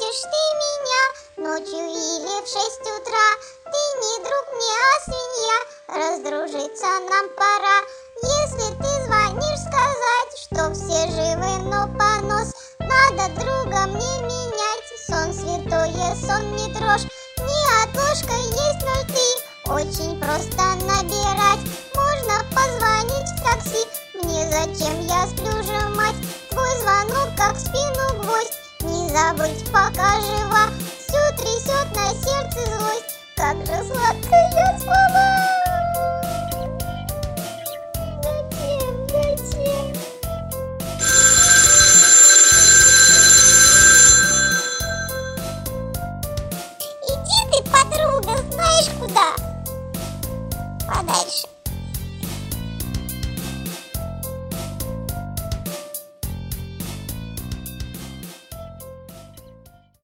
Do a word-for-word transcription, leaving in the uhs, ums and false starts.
звонишь ты меня ночью или в шесть утра. Ты не друг мне, а свинья, раздружиться нам пора. Если ты звонишь сказать, что все живы, но понос, надо друга мне менять. Сон святое, сон не трожь, не отложка, есть ноль три. Очень просто набирать, можно позвонить в такси. Мне зачем, я сплю же, мать. Твой звонок как в спину гвоздь. Не забыть, пока жива. Все трясет на сердце злость. Как же сладкая слова.